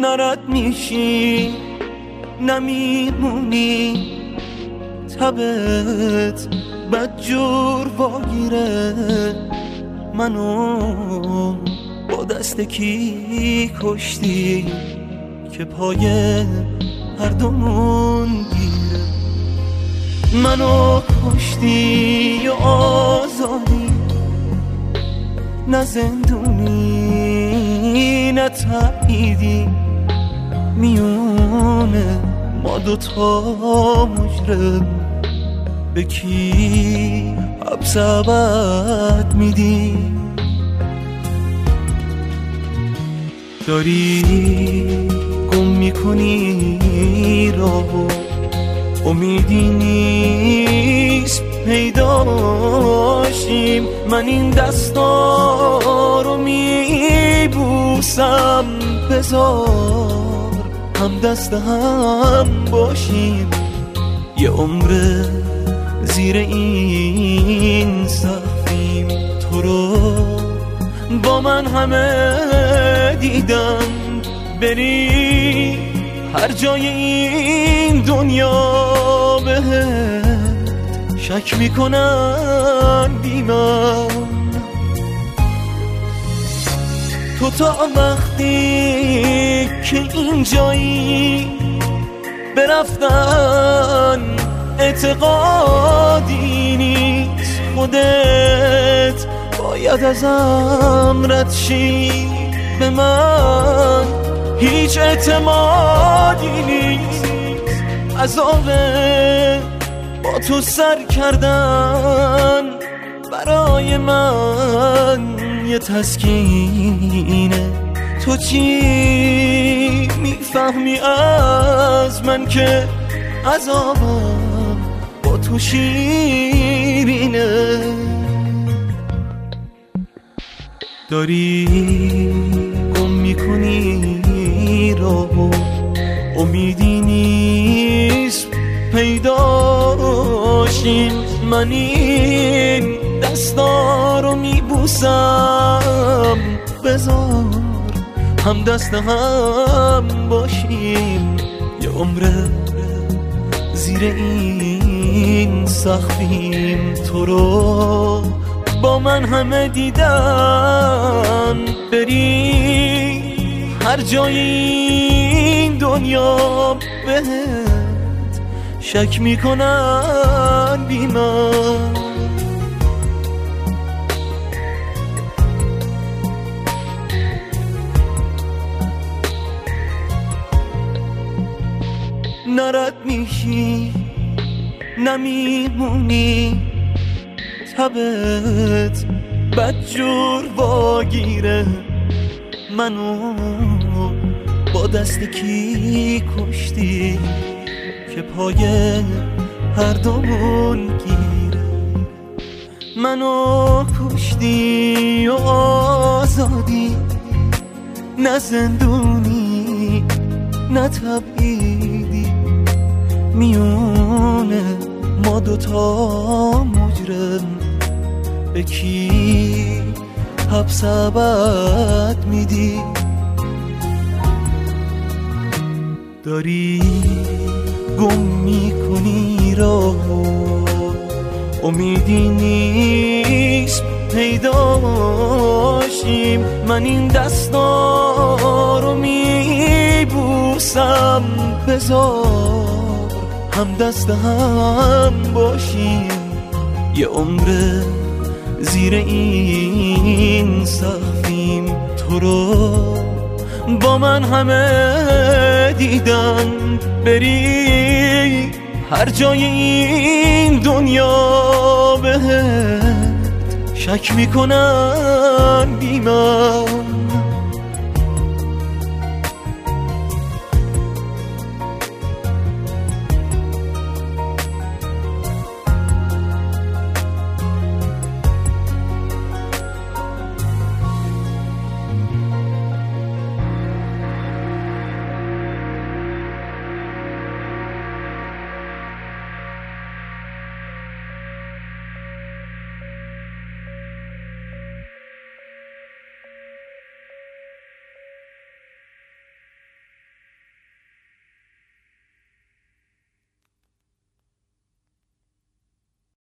نرد میشی نمیمونی، تبت بدجور واگیره. منو با دست کی کشتی که پای هر دومون گیره؟ منو کشتی و آزادی، نه زندونی نه تبعیدی. میونه ما دوتا مجرم، به کی حبس ابد میدی؟ داری گم میکنی راهو، امیدی نیست پیداشیم. من این دستا رو میبوسم، بذار هم دست هم باشیم. یه عمر زیر این سقفیم، تو رو با من همه دیدن. بری هر جای این دنیا بهت شک میکنن بی من. تو تا وقتی که اینجایی برفتن اعتقادی نیست. خودت باید ازم رد شی، به من هیچ اعتمادی نیست. عذابه با تو سر کردن برای من یه تسکینه. تو چی میفهمی از من که عذابم با تو شیرینه؟ داری گم میکنی راهو، امیدی نیست پیداشیم. من این دستا رو میبوسم، بذار هم دست هم باشیم. یه عمر زیر این سقفیم، تو رو با من همه دیدن. بری هر جای این دنیا بهت شک میکنن بی من. نرد میشی نمیمونی، تبت بدجور واگیره. منو با دست کی کشتی که پای هر دومون گیره؟ منو کشتی و آزادی، نه زندونی نه تبعیدی. میونه ما دوتا مجرم، به کی حبس ابد میدی؟ داری گم میکنی راهو، امیدی نیست پیداشیم. من این دستا رو میبوسم، بذار هم دست هم باشیم. یه عمر زیر این سقفیم، تو رو با من همه دیدن. بری هر جای این دنیا بهت شک میکنن بی من.